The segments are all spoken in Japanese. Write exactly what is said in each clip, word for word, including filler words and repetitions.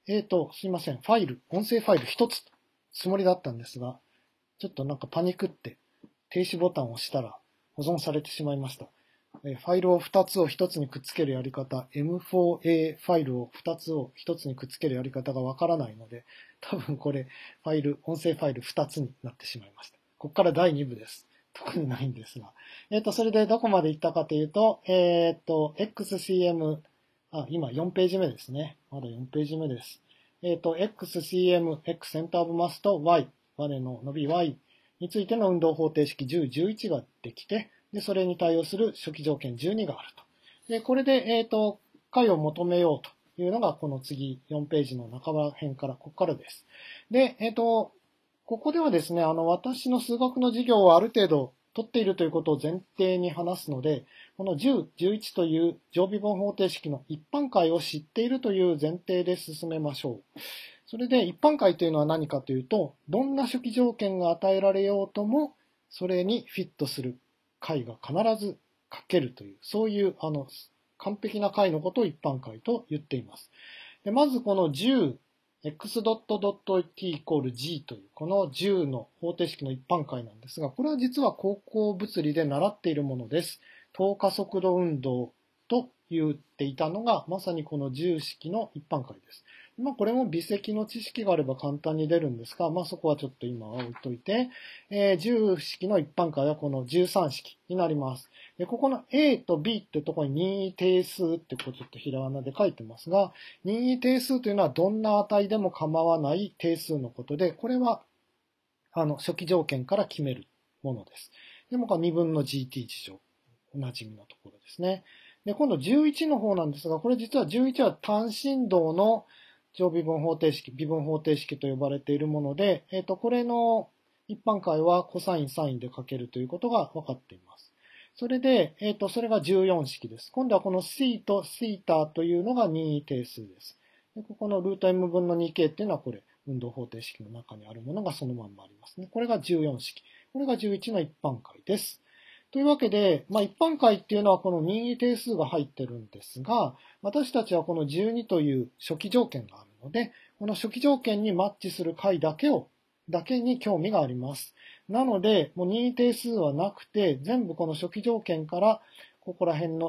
えっと、すいません。ファイル、音声ファイル一つつもりだったんですが、ちょっとなんかパニックって停止ボタンを押したら保存されてしまいました。ファイルをふたつをひとつにくっつけるやり方、エムフォーエー ファイルをふたつをひとつにくっつけるやり方がわからないので、多分これ、ファイル、音声ファイルふたつになってしまいました。ここからだいに部です。特にないんですが。えっと、それでどこまで行ったかというと、えっと、エックスシーエム、あ、今よんページ目ですね。まだよんページ目です。えっと、エックスシーエム、X センターオブマスと Y、我の伸び Y についての運動方程式じゅう、じゅういちができて、で、それに対応する初期条件じゅうにがあると。で、これで、えっと、解を求めようというのが、この次、よんページの半ば辺から、ここからです。で、えっと、ここではですね、あの、私の数学の授業をある程度取っているということを前提に話すので、このじゅう、じゅういちという常備分方程式の一般解を知っているという前提で進めましょう。それで一般解というのは何かというと、どんな初期条件が与えられようとも、それにフィットする解が必ず書けるという、そういうあの完璧な解のことを一般解と言っています。でまずこのじゅう、x ドットドット t イコール g というこのじゅうの方程式の一般解なんですが、これは実は高校物理で習っているものです。等加速度運動と言っていたのが、まさにこのじゅう式の一般解です。まあこれも微積の知識があれば簡単に出るんですが、まあそこはちょっと今は置いといて、えー、じゅう式の一般解はこのじゅうさん式になります。で、ここの A と B ってところに任意定数ってこうちょっとひらがなで書いてますが、任意定数というのはどんな値でも構わない定数のことで、これはあの初期条件から決めるものです。でもこれにぶんの ジーティー 事情。おなじみのところですね。で、今度じゅういちの方なんですが、これ実はじゅういちは単振動の常微分方程式、微分方程式と呼ばれているもので、えっと、これの一般解はコサイン、サインで書けるということが分かっています。それで、えっと、それがじゅうよん式です。今度はこの C と θ というのが任意定数です。でここのルート m 分の にケー っていうのはこれ、運動方程式の中にあるものがそのまんまありますね。これがじゅうよん式。これがじゅういちの一般解です。というわけで、まあ、一般解っていうのはこの任意定数が入ってるんですが、私たちはこのじゅうにという初期条件があるので、この初期条件にマッチする解だけを、だけに興味があります。なので、もう任意定数はなくて、全部この初期条件から、ここら辺の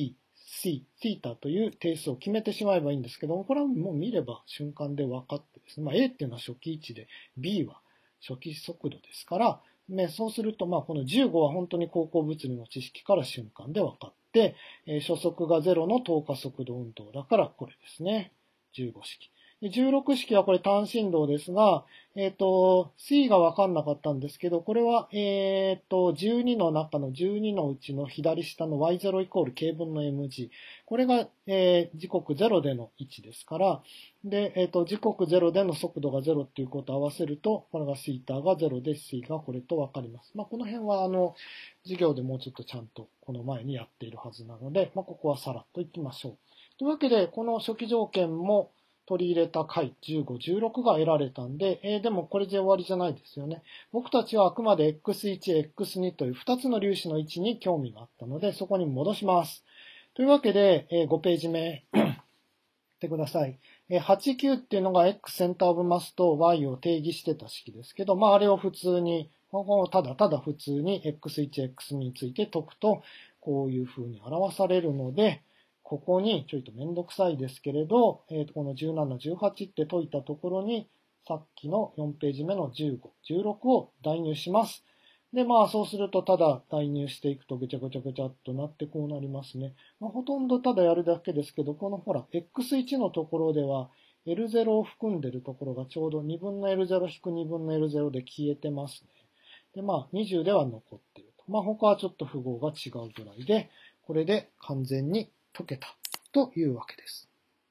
A、B、C、θ という定数を決めてしまえばいいんですけども、これはもう見れば瞬間で分かってですね、まあ、A っていうのは初期位置で、B は初期速度ですから、ね、そうすると、まあ、このじゅうごは本当に高校物理の知識から瞬間で分かって、えー、初速がゼロの等加速度運動だからこれですね。じゅうご式。でじゅうろく式はこれ単振動ですが、えっと、C が分かんなかったんですけど、これは、えっと、じゅうにの中のじゅうにのうちの左下の ワイゼロ イコール K 分の エムジー。これが、えー、時刻ゼロでの位置ですから、で、えっと、時刻ゼロでの速度がゼロっていうことを合わせると、これが θ がゼロで C がこれと分かります。まあ、この辺は、あの、授業でもうちょっとちゃんとこの前にやっているはずなので、まあ、ここはさらっといきましょう。というわけで、この初期条件も、取り入れた解じゅうご、じゅうろくが得られたんで、えー、でもこれで終わりじゃないですよね。僕たちはあくまで エックスワン、エックスツー というふたつの粒子の位置に興味があったので、そこに戻します。というわけで、えー、ごページ目ってください。えー、はち、きゅうっていうのが X センターオブマスと Y を定義してた式ですけど、まああれを普通に、ただただ普通に エックスワン、エックスツー について解くと、こういう風に表されるので、ここに、ちょいとめんどくさいですけれど、えー、このじゅうなな、じゅうはちって解いたところに、さっきのよんページ目のじゅうご、じゅうろくを代入します。で、まあそうするとただ代入していくとぐちゃぐちゃぐちゃっとなってこうなりますね。まあ、ほとんどただやるだけですけど、このほら、エックスワン のところでは、エルゼロ を含んでるところがちょうどにぶんの エルゼロ 引くにぶんの エルゼロ で消えてますね。で、まあにじゅうでは残ってると。まあ他はちょっと符号が違うぐらいで、これで完全に解けたというわけです。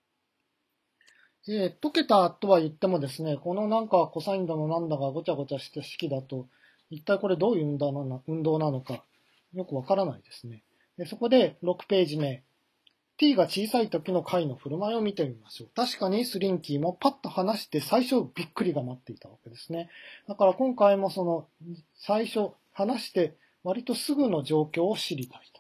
えー、解けたとは言ってもですね、このなんかコサインだのなんだがごちゃごちゃした式だと、一体これどういう運動なの運動なのかよくわからないですね。でそこでろくページ目。t が小さい時の解の振る舞いを見てみましょう。確かにスリンキーもパッと離して最初びっくりが待っていたわけですね。だから今回もその最初離して割とすぐの状況を知りたいと。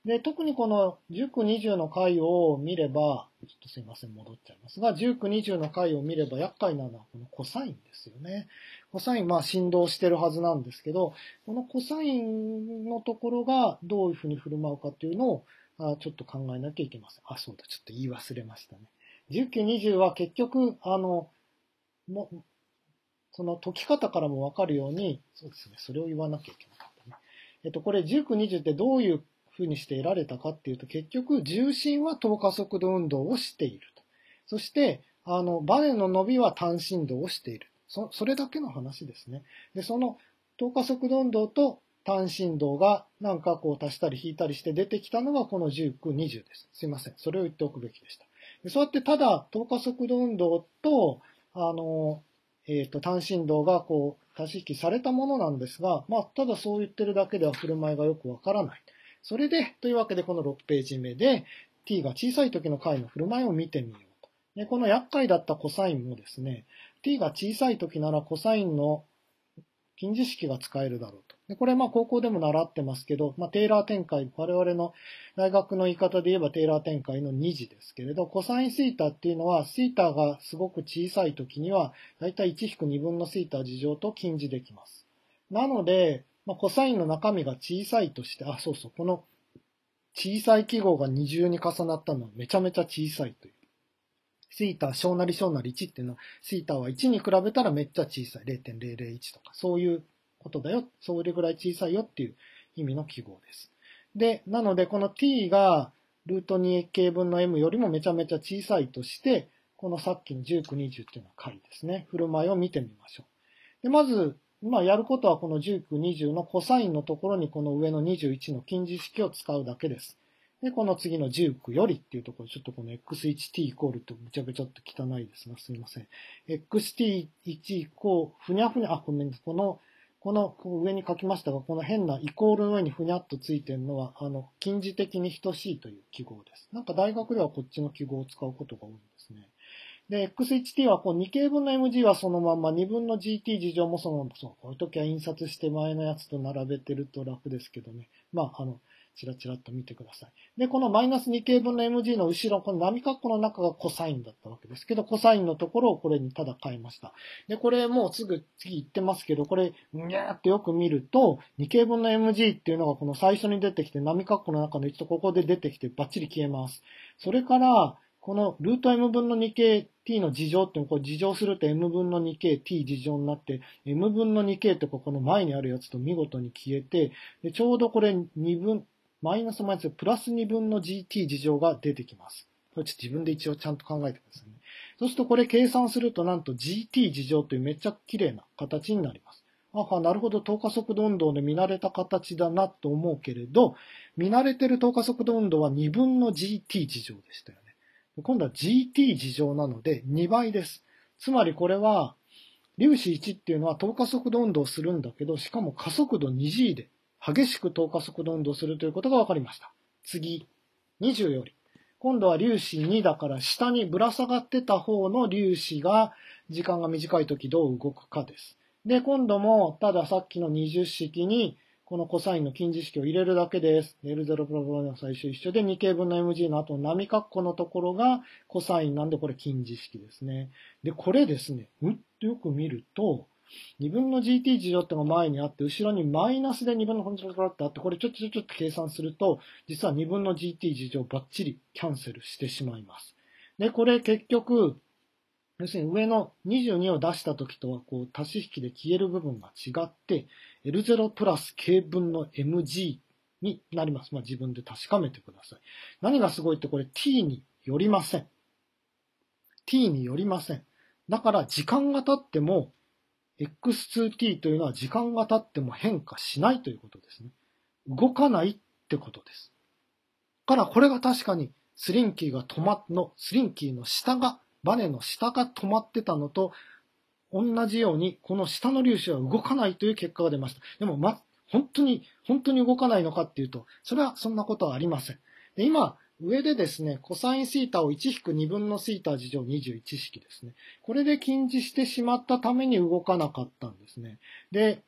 で、特にこのじゅうきゅう、にじゅうの回を見れば、ちょっとすいません、戻っちゃいますが、じゅうきゅう、にじゅうの回を見れば厄介なのはこのコサインですよね。コサイン、まあ振動してるはずなんですけど、このコサインのところがどういうふうに振る舞うかっていうのを、あちょっと考えなきゃいけません。あ、そうだ、ちょっと言い忘れましたね。じゅうきゅう、にじゅうは結局、あの、もその解き方からもわかるように、そうですね、それを言わなきゃいけなかったね。えっと、これじゅうきゅう、にじゅうってどういうふうにして得られたかっていうと、結局、重心は等加速度運動をしていると。そして、あの、バネの伸びは単振動をしている。そ、それだけの話ですね。で、その等加速度運動と単振動がなんかこう足したり引いたりして出てきたのがこのじゅうきゅう、にじゅうです。すいません。それを言っておくべきでした。でそうやってただ等加速度運動と、あの、えっと、単振動がこう足し引きされたものなんですが、まあ、ただそう言ってるだけでは振る舞いがよくわからない。それで、というわけでこのろくページ目で t が小さい時の解の振る舞いを見てみようと。でこの厄介だったコサインもですね、t が小さい時ならコサインの近似式が使えるだろうと。でこれまあ高校でも習ってますけど、まあ、テイラー展開、我々の大学の言い方で言えばテイラー展開のに次ですけれど、コサインシータっていうのは、シータがすごく小さい時には、だいたいいち引くにぶんのシータ事乗と近似できます。なので、まあ、コサインの中身が小さいとして、あ、そうそう、この小さい記号が二重に重なったのはめちゃめちゃ小さいという。シータ小なり小なりいちっていうのは、シータはいちに比べたらめっちゃ小さい。れいてんぜろぜろいちとか、そういうことだよ。それぐらい小さいよっていう意味の記号です。で、なのでこの t がルート にエーケー 分の m よりもめちゃめちゃ小さいとして、このさっきのじゅうきゅう、にじゅうっていうのは解ですね。振る舞いを見てみましょう。で、まず、まあやることはこのじゅうきゅう、にじゅうのコサインのところにこの上のにじゅういちの近似式を使うだけです。で、この次のじゅうきゅうよりっていうところ、ちょっとこの エックスワン ティー イコールとむちゃくちゃっと汚いですが、すみません。エックスティーワン イコール、ふにゃふにゃ、あ、ごめんなさい。この、この上に書きましたが、この変なイコールの上にふにゃっとついてるのは、あの、近似的に等しいという記号です。なんか大学ではこっちの記号を使うことが多いんですね。で、エックスワン ティー はこうにけいぶんの エムジー はそのまま、にぶんの ジーティー 事乗もそのまま、そう、こういう時は印刷して前のやつと並べてると楽ですけどね。まあ、あの、チラチラっと見てください。で、このマイナスにけいぶんの エムジー の後ろ、この波括弧の中がコサインだったわけですけど、コサインのところをこれにただ変えました。で、これもうすぐ次言ってますけど、これ、にゃーってよく見ると、にけいぶんの エムジー っていうのがこの最初に出てきて、波括弧の中のいちとここで出てきてバッチリ消えます。それから、このルート m 分の にケーティー の事乗っていうのをこれ事乗すると m 分の にケーティー 事乗になって、m 分の にケー ってここの前にあるやつと見事に消えて、でちょうどこれにぶん、マイナスマイナスプラスにぶんの ジーティー 事乗が出てきます。これちょっと自分で一応ちゃんと考えてくださいね。そうするとこれ計算するとなんと ジーティー 事乗というめっちゃ綺麗な形になります。あ、なるほど、等加速度運動で見慣れた形だなと思うけれど、見慣れてる等加速度運動はにぶんの ジーティー 事乗でしたよね。今度は ジーティー 事乗なのでにばいです。つまりこれは、粒子いちっていうのは等加速度運動をするんだけど、しかも加速度 にジー で激しく等加速度運動をするということが分かりました。次、にじゅうより。今度は粒子にだから下にぶら下がってた方の粒子が時間が短いときどう動くかです。で、今度もたださっきのにじゅう式にこのコサインの近似式を入れるだけです。エルゼロ プラプラの最初一緒でにケーぶんの エムジー の後の波括弧のところがコサインなんでこれ近似式ですね。で、これですね、うんとよく見ると、にぶんの ジーティー 事乗ってのが前にあって、後ろにマイナスでにぶんのコントロールってあって、これちょっとちょっと計算すると、実はにぶんの ジーティー 事乗バッチリキャンセルしてしまいます。で、これ結局、要するに上のにじゅうにを出した時とはこう足し引きで消える部分が違って、エルゼロ プラス K 分の エムジー になります。まあ自分で確かめてください。何がすごいってこれ t によりません。t によりません。だから時間が経っても エックスツーティー というのは時間が経っても変化しないということですね。動かないってことです。だからこれが確かにスリンキーが止まっの、スリンキーの下が、バネの下が止まってたのと同じように、この下の粒子は動かないという結果が出ました。でも、ま、本当に、本当に動かないのかっていうと、それはそんなことはありません。で、今、上でですね、コサインシータをいち引くにぶんのシータ事乗にじゅういち式ですね。これで近似してしまったために動かなかったんですね。で、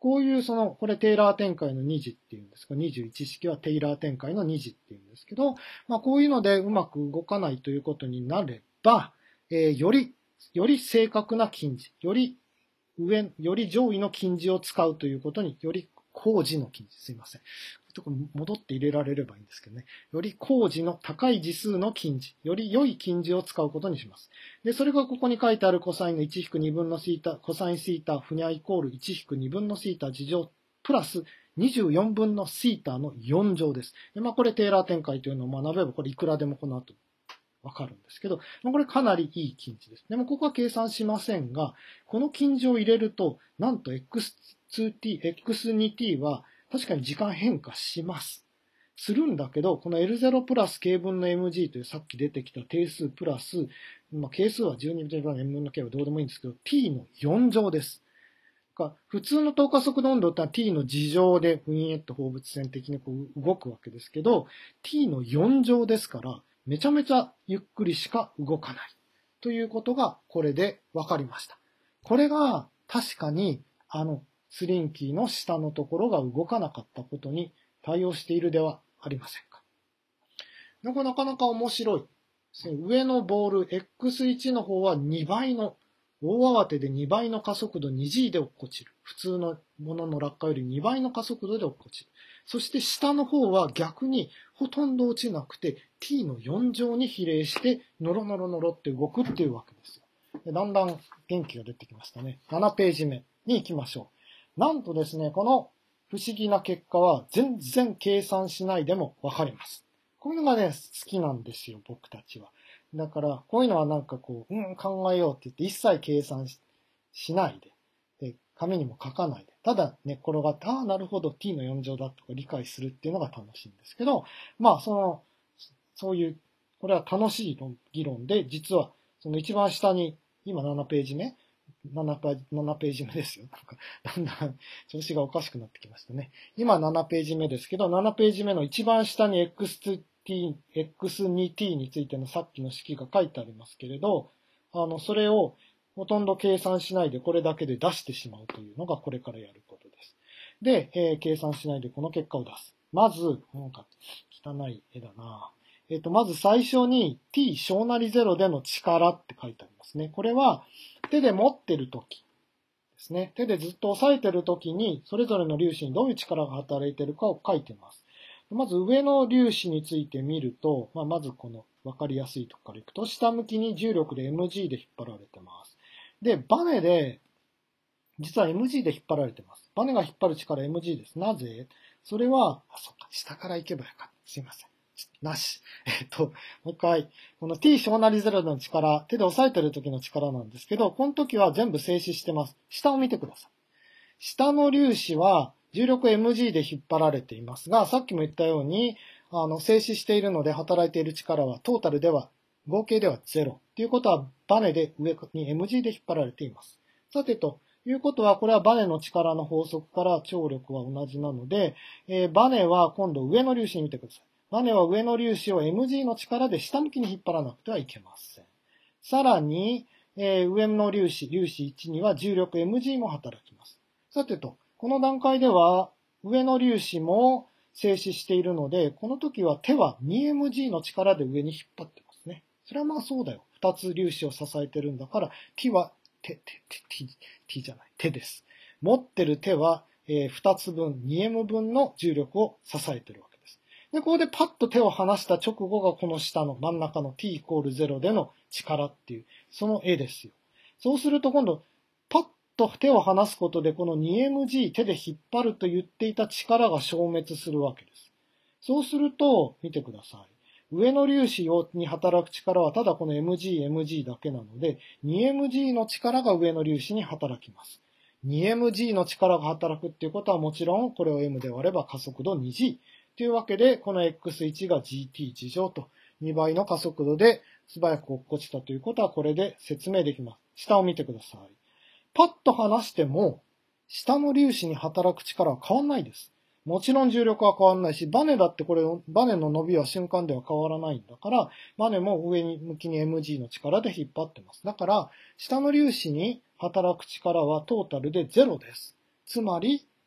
こういうその、これテイラー展開のに次っていうんですか、にじゅういち式はテイラー展開のに次っていうんですけど、まあこういうのでうまく動かないということになれば、えー、より、より正確な近似、より上、より上位の近似を使うということに、より高次の近似、すいません。とこ戻って入れられればいいんですけどね。より高次の高い次数の近似、より良い近似を使うことにします。で、それがここに書いてあるコサインのいち引くにぶんのシータ、コサインシータ、ふにゃイコールいち引くにぶんのシータ次乗、プラスにじゅうよんぶんのシータのよん乗です。で、まあこれテーラー展開というのを学べば、これいくらでもこの後わかるんですけど、これかなりいい近似です。でもここは計算しませんが、この近似を入れると、なんと エックスツーティー、エックスツーティー は確かに時間変化します。するんだけど、この エルゼロ プラス K 分の エムジー というさっき出てきた定数プラス、まあ、係数はじゅうに分の M 分の K はどうでもいいんですけど、t のよん乗です。普通の等加速度運動ってのは t の次乗でウィンエット放物線的にこう動くわけですけど、t のよん乗ですから、めちゃめちゃゆっくりしか動かない。ということがこれで分かりました。これが確かにあのスリンキーの下のところが動かなかったことに対応しているではありませんか。なかなかなか面白い。上のボール エックスワン の方はにばいの、大慌てでにばいの加速度 にジー で落っこちる。普通のものの落下よりにばいの加速度で落っこちる。そして下の方は逆にほとんど落ちなくて t のよん乗に比例してノロノロノロって動くっていうわけですよ。でだんだん元気が出てきましたね。ななページ目に行きましょう。なんとですね、この不思議な結果は全然計算しないでもわかります。こういうのがね、好きなんですよ、僕たちは。だから、こういうのはなんかこう、うん、考えようって言って一切計算 し, しないでで、紙にも書かないで、ただ寝っ転がって、ああ、なるほど、t のよん乗だとか理解するっていうのが楽しいんですけど、まあ、その、そういう、これは楽しい議論で、実は、その一番下に、今ななページ目、なな, ななページ目ですよ。なんか、だんだん調子がおかしくなってきましたね。今ななページ目ですけど、ななページ目の一番下に エックスツーティー、エックスツーティー についてのさっきの式が書いてありますけれど、あの、それをほとんど計算しないでこれだけで出してしまうというのがこれからやることです。で、えー、計算しないでこの結果を出す。まず、なんか汚い絵だな。えっと、まず最初に t 小なりゼロでの力って書いてありますね。これは手で持ってるときですね。手でずっと押さえてるときに、それぞれの粒子にどういう力が働いているかを書いています。まず上の粒子について見ると、まあ、まずこの分かりやすいところからいくと、下向きに重力で エムジー で引っ張られてます。で、バネで、実は エムジー で引っ張られてます。バネが引っ張る力 エムジー です。なぜ？それは、あ、そっか、下から行けばよかった。すいません。なし。えっと、もう一回。この t 小なりゼロの力、手で押さえてる時の力なんですけど、この時は全部静止してます。下を見てください。下の粒子は重力 エムジー で引っ張られていますが、さっきも言ったように、あの、静止しているので働いている力はトータルでは、合計ではゼロ。ということは、バネで上に エムジー で引っ張られています。さてと、いうことは、これはバネの力の法則から張力は同じなので、えー、バネは今度上の粒子に見てください。バネは上の粒子を エムジー の力で下向きに引っ張らなくてはいけません。さらに、えー、上の粒子、粒子いちには重力 エムジー も働きます。さてと、この段階では上の粒子も静止しているので、この時は手は にエムジー の力で上に引っ張ってますね。それはまあそうだよ。ふたつ粒子を支えてるんだから、t は手、手、手、t, t じゃない、手です。持ってる手は、えー、ふたつぶん、にエム 分の重力を支えてるわけです。で、ここでパッと手を離した直後がこの下の真ん中の t イコールゼロでの力っていう、その絵ですよ。そうすると今度、パッと手を離すことでこの にエムジー 手で引っ張ると言っていた力が消滅するわけです。そうすると、見てください。上の粒子に働く力はただこの エムジー、エムジー だけなので、にエムジー の力が上の粒子に働きます。にエムジー の力が働くっていうことはもちろんこれを M で割れば加速度 にジー。というわけで、この エックスワン が ジーティー 次乗とにばいの加速度で素早く落っこちたということはこれで説明できます。下を見てください。パッと離しても、下の粒子に働く力は変わんないです。もちろん重力は変わんないし、バネだってこれ、バネの伸びは瞬間では変わらないんだから、バネも上に向きに エムジー の力で引っ張ってます。だから、下の粒子に働く力はトータルでゼロです。つまり、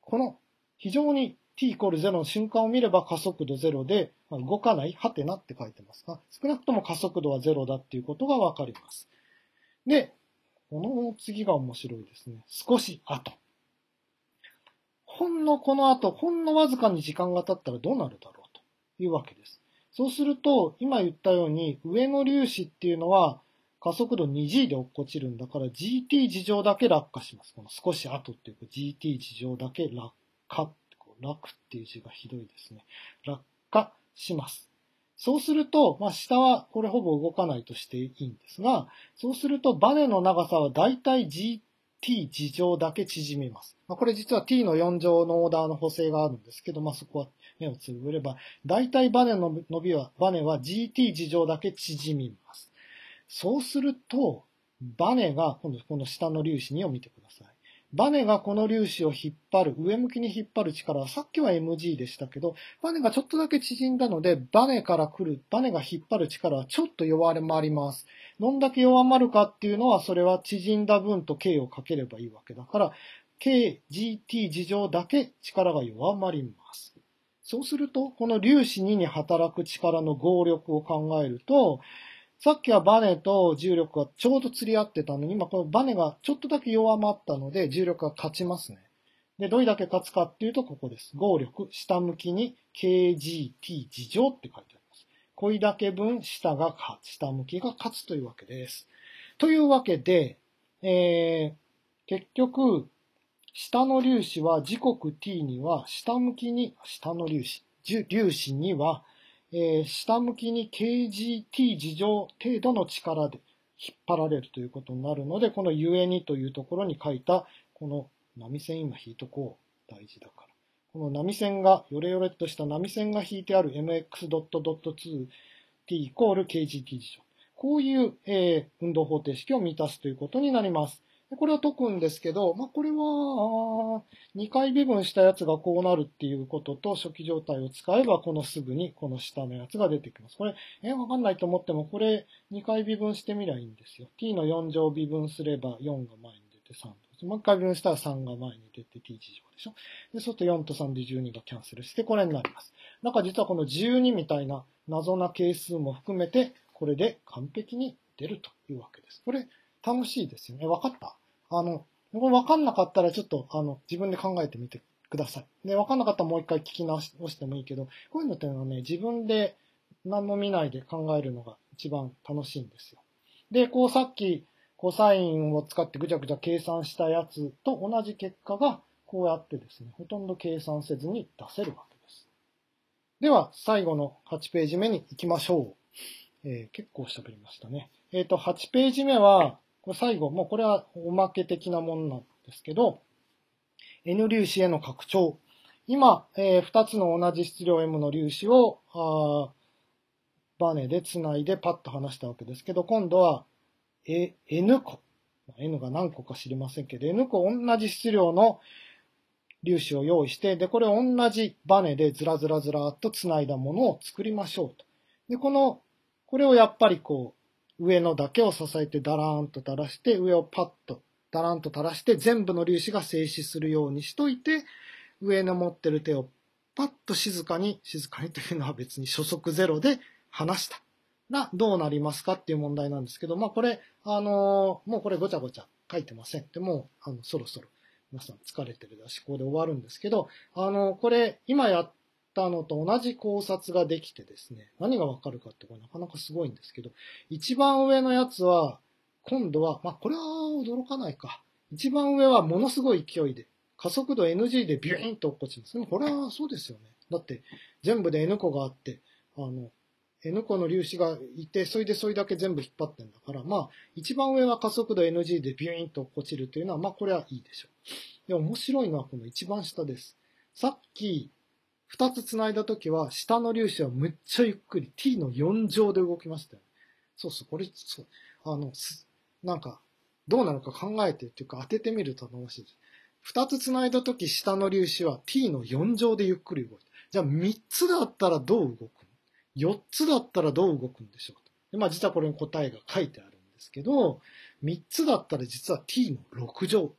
この非常に t イコールゼロの瞬間を見れば加速度ゼロで、まあ、動かない、はてなって書いてますが、少なくとも加速度はゼロだっていうことがわかります。で、この次が面白いですね。少し後。ほんのこの後、ほんのわずかに時間が経ったらどうなるだろうというわけです。そうすると、今言ったように、上の粒子っていうのは加速度 にジー で落っこちるんだから ジーティー 次乗だけ落下します。この少し後っていうか ジーティー 次乗だけ落下。落っていう字がひどいですね。落下します。そうすると、まあ、下はこれほぼ動かないとしていいんですが、そうするとバネの長さはだいたい ジーティー 次乗だけ縮みます。まあ、これ実は t のよん乗のオーダーの補正があるんですけど、まあ、そこは目をつぶれば、だいたいバネの伸びは、バネは ジーティー 次乗だけ縮みます。そうすると、バネが、今度この下の粒子にを見てください。バネがこの粒子を引っ張る、上向きに引っ張る力は、さっきは エムジー でしたけど、バネがちょっとだけ縮んだので、バネから来る、バネが引っ張る力はちょっと弱まります。どんだけ弱まるかっていうのは、それは縮んだ分と K をかければいいわけだから、K、ジーティー 次乗だけ力が弱まります。そうすると、この粒子にに働く力の合力を考えると、さっきはバネと重力がちょうど釣り合ってたのに、今このバネがちょっとだけ弱まったので、重力が勝ちますね。で、どれだけ勝つかっていうと、ここです。合力、下向きに ケージーティー 次乗って書いてあります。これだけ分、下が勝つ、下向きが勝つというわけです。というわけで、えー、結局、下の粒子は時刻 t には下向きに、下の粒子、粒子には、えー、下向きに ケージーティー 次乗程度の力で引っ張られるということになるので、このゆえにというところに書いた、この波線今引いとこう。大事だから。この波線が、よれよれっとした波線が引いてある エムエックスドットドットツーティー イコール ケージーティー 次乗。こういう、えー、運動方程式を満たすということになります。これを解くんですけど、まあ、これは、にかい微分したやつがこうなるっていうことと、初期状態を使えば、このすぐにこの下のやつが出てきます。これ、え、わかんないと思っても、これにかい微分してみりゃいいんですよ。t のよん乗微分すればよんが前に出てさん。もう一回微分したらさんが前に出て t 次乗でしょ。で、そうするとよんとさんでじゅうにがキャンセルして、これになります。だから実はこのじゅうにみたいな謎な係数も含めて、これで完璧に出るというわけです。これ、楽しいですよね。わかった？あの、これ分かんなかったらちょっと、あの、自分で考えてみてください。で、分かんなかったらもう一回聞き直してもいいけど、こういうのっていうのはね、自分で何も見ないで考えるのが一番楽しいんですよ。で、こうさっき、コサインを使ってぐちゃぐちゃ計算したやつと同じ結果が、こうやってですね、ほとんど計算せずに出せるわけです。では、最後のはちページ目に行きましょう。えー、結構喋りましたね。えっと、はちページ目は、これ最後、もうこれはおまけ的なものなんですけど、N 粒子への拡張。今、えー、ふたつの同じ質量 M の粒子をあバネでつないでパッと離したわけですけど、今度は、え N 個。N が何個か知りませんけど、N 個同じ質量の粒子を用意して、で、これを同じバネでずらずらずらっとつないだものを作りましょうと。で、この、これをやっぱりこう、上のだけを支えてダラーンと垂らして、上をパッとダラーンと垂らして、全部の粒子が静止するようにしといて、上の持ってる手をパッと静かに、静かにというのは別に初速ゼロで離したらどうなりますかっていう問題なんですけど、まあこれ、あのー、もうこれごちゃごちゃ書いてません。でもう、あの、そろそろ皆さん疲れてるだし、ここで終わるんですけど、あの、これ、今やったのと同じ考察ができてですね、何がわかるかってこれなかなかすごいんですけど、一番上のやつは、今度は、まあ、これは驚かないか。一番上はものすごい勢いで、加速度 エヌジー でビューンと落っこちます。でもこれはそうですよね。だって、全部で N 個があって、あの、N 個の粒子がいて、それでそれだけ全部引っ張ってんだから、まあ、一番上は加速度 エヌジー でビューンと落っこちるというのは、まあ、これはいいでしょう。で、面白いのはこの一番下です。さっき、二つ繋いだときは、下の粒子はむっちゃゆっくり t のよん乗で動きましたよね。そうそう、これ、そう、あの、なんか、どうなのか考えてっていうか当ててみると楽しいです。二つ繋いだとき下の粒子は t のよん乗でゆっくり動いて。じゃあ三つだったらどう動くの？四つだったらどう動くんでしょうと。で、まあ実はこれに答えが書いてあるんですけど、三つだったら実は t のろく乗。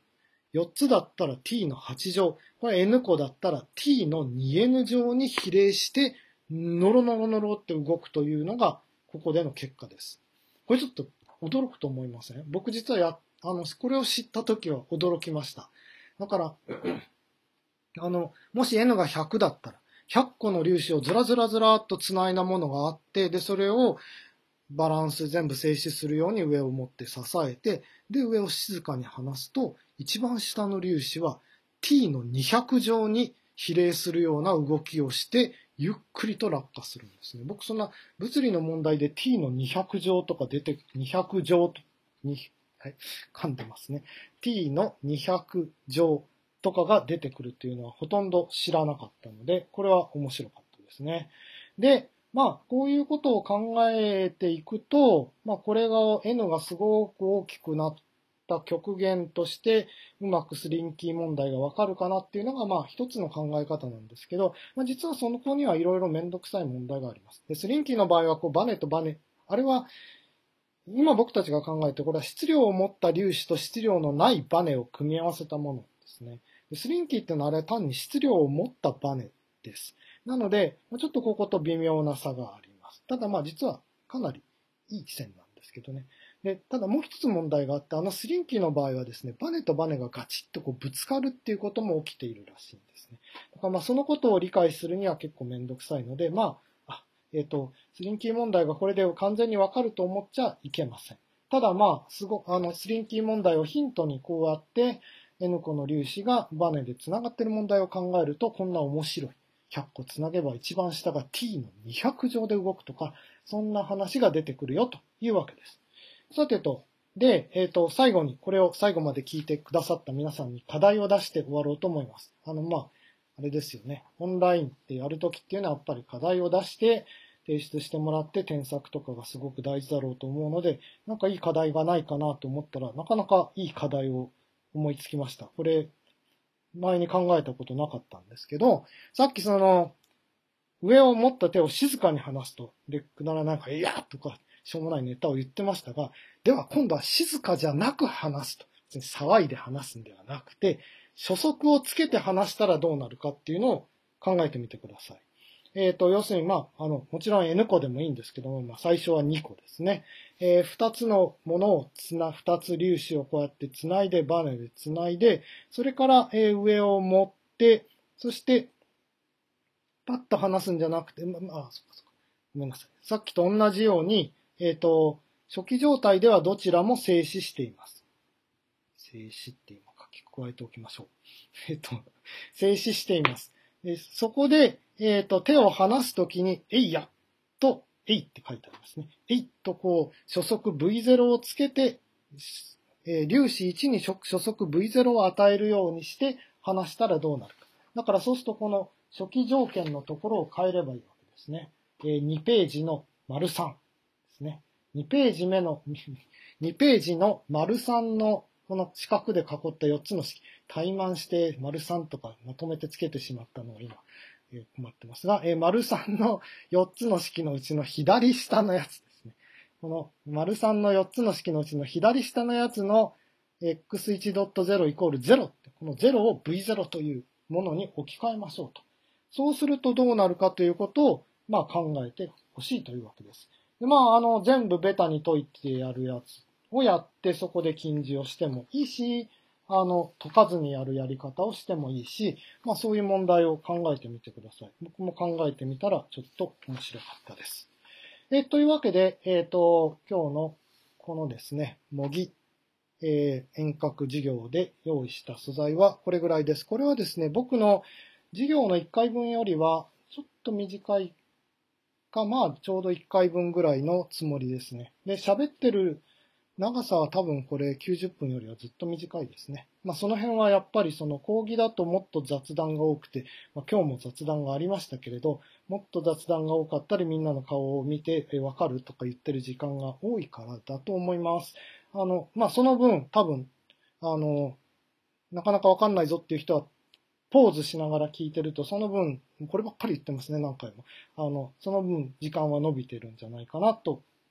よっつだったら t のはち乗。これ n 個だったら t の にエヌ 乗に比例して、ノロノロノロって動くというのが、ここでの結果です。これちょっと驚くと思いません？僕実はや、あの、これを知ったときは驚きました。だから、あの、もし n がひゃくだったら、ひゃっこの粒子をずらずらずらっと繋いだものがあって、で、それをバランス全部静止するように上を持って支えて、で、上を静かに離すと、一番下の粒子は t のにひゃく乗に比例するような動きをして、ゆっくりと落下するんですね。僕そんな物理の問題で t のにひゃく乗とか出て、にひゃく乗と、に、はい、噛んでますね。t のにひゃく乗とかが出てくるっていうのはほとんど知らなかったので、これは面白かったですね。で、まあ、こういうことを考えていくと、まあ、これが n がすごく大きくなった極限として、うまくスリンキー問題がわかるかなっていうのが、まあ、一つの考え方なんですけど、まあ、実はその子にはいろいろめんどくさい問題があります。で、スリンキーの場合は、こう、バネとバネ、あれは、今僕たちが考えて、これは質量を持った粒子と質量のないバネを組み合わせたものですね。でスリンキーっていうのはあれは単に質量を持ったバネです。なので、ちょっとここと微妙な差があります。ただまあ実はかなりいい線なんですけどね。で、ただもう一つ問題があって、あのスリンキーの場合はですね、バネとバネがガチッとこうぶつかるっていうことも起きているらしいんですね。だからまあそのことを理解するには結構めんどくさいので、まあ、あえっと、スリンキー問題がこれで完全にわかると思っちゃいけません。ただまあ、すごあのスリンキー問題をヒントにこうやって、N 個の粒子がバネでつながっている問題を考えると、こんな面白い。ひゃっこつなげば一番下が t のにひゃく乗で動くとか、そんな話が出てくるよというわけです。さてと、で、えっと、最後に、これを最後まで聞いてくださった皆さんに課題を出して終わろうと思います。あの、まあ、あれですよね。オンラインってやるときっていうのはやっぱり課題を出して提出してもらって添削とかがすごく大事だろうと思うので、なんかいい課題がないかなと思ったら、なかなかいい課題を思いつきました。これ、前に考えたことなかったんですけど、さっきその、上を持った手を静かに離すと、で、くだらなんか、いやとか、しょうもないネタを言ってましたが、では今度は静かじゃなく離すと。騒いで離すんではなくて、初速をつけて離したらどうなるかっていうのを考えてみてください。えっと、要するに、まあ、あの、もちろん N 個でもいいんですけども、まあ、最初はにこですね。えー、ふたつのものをつな、ふたつ粒子をこうやってつないで、バネでつないで、それから、えー、上を持って、そして、パッと離すんじゃなくて、まあ、そっかそっか。ごめんなさい。さっきと同じように、えっと、初期状態ではどちらも静止しています。静止って今書き加えておきましょう。えっと、静止しています。でそこで、えっと、手を離すときに、えいやと、えいって書いてありますね。えいとこう、初速 ブイゼロ をつけて、えー、粒子いちに初速 ブイゼロ を与えるようにして離したらどうなるか。だからそうするとこの初期条件のところを変えればいいわけですね。えー、にページの丸さんですね。にページ目の、にページの丸さんのこの四角で囲ったよっつの式、怠慢して丸さんとかまとめてつけてしまったのを今、えー、困ってますが、えー、丸さんのよっつの式のうちの左下のやつですね。この丸さんのよっつの式のうちの左下のやつの エックスいちドットゼロ イコールゼロって、このゼロを ブイゼロ というものに置き換えましょうと。そうするとどうなるかということを、まあ、考えてほしいというわけです。でまあ、あの、全部ベタに解いてやるやつをやって、そこで禁じをしてもいいし、あの、解かずにやるやり方をしてもいいし、まあ、そういう問題を考えてみてください。僕も考えてみたら、ちょっと面白かったです。えというわけで、えっと、今日のこのですね、模擬、えー、遠隔授業で用意した素材はこれぐらいです。これはですね、僕の授業のいっかいぶんよりはちょっと短いか、まあちょうどいっかいぶんぐらいのつもりですね。で、喋ってる長さは多分これきゅうじゅっぷんよりはずっと短いですね。まあその辺はやっぱりその講義だともっと雑談が多くて、まあ、今日も雑談がありましたけれど、もっと雑談が多かったりみんなの顔を見てわかるとか言ってる時間が多いからだと思います。あの、まあその分多分、あの、なかなかわかんないぞっていう人はポーズしながら聞いてると、その分、こればっかり言ってますね、何回も。あの、その分時間は伸びてるんじゃないかなと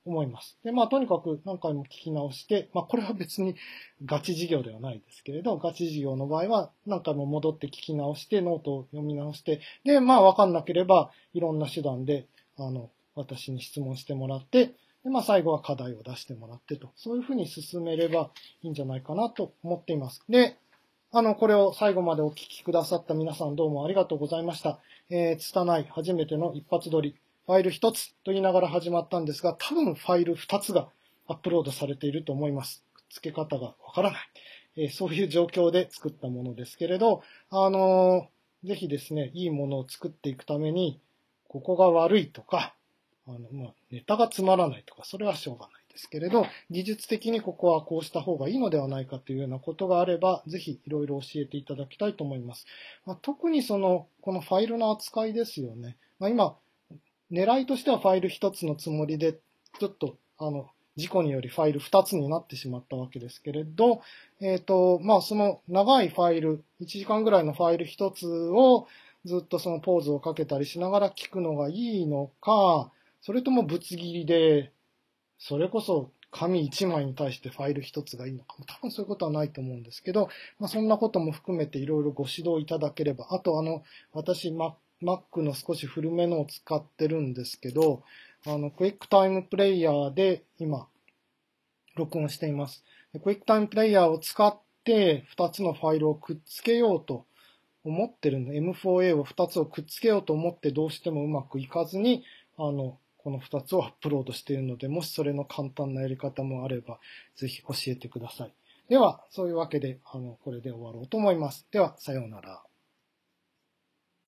思います。で、まあ、とにかく何回も聞き直して、まあ、これは別にガチ授業ではないですけれど、ガチ授業の場合は何回も戻って聞き直して、ノートを読み直して、で、まあ、わかんなければ、いろんな手段で、あの、私に質問してもらって、で、まあ、最後は課題を出してもらってと、そういうふうに進めればいいんじゃないかなと思っています。で、あの、これを最後までお聞きくださった皆さんどうもありがとうございました。えー、つたない初めての一発撮り、ファイル一つと言いながら始まったんですが、多分ファイル二つがアップロードされていると思います。くっつけ方がわからない。えー、そういう状況で作ったものですけれど、あのー、ぜひですね、いいものを作っていくために、ここが悪いとか、あの、まあ、ネタがつまらないとか、それはしょうがないですけれど、技術的にここはこうした方がいいのではないかというようなことがあれば、ぜひいろいろ教えていただきたいと思います。まあ、特にその、このファイルの扱いですよね。まあ、今、狙いとしてはファイル一つのつもりで、ちょっと、あの、事故によりファイル二つになってしまったわけですけれど、えっと、まあ、その長いファイル、いちじかんぐらいのファイル一つをずっとそのポーズをかけたりしながら聞くのがいいのか、それともぶつ切りで、それこそ紙いちまいに対してファイル一つがいいのかも。多分そういうことはないと思うんですけど、まあ、そんなことも含めていろいろご指導いただければ。あと、あの、私、Mac の少し古めのを使ってるんですけど、あの、クイックタイムプレイヤーで今、録音しています。クイックタイムプレイヤーを使ってふたつのファイルをくっつけようと思ってるんで、エムフォーエー をふたつをくっつけようと思ってどうしてもうまくいかずに、あの、このふたつをアップロードしているので、もしそれの簡単なやり方もあれば、ぜひ教えてください。では、そういうわけで、あの、これで終わろうと思います。では、さようなら。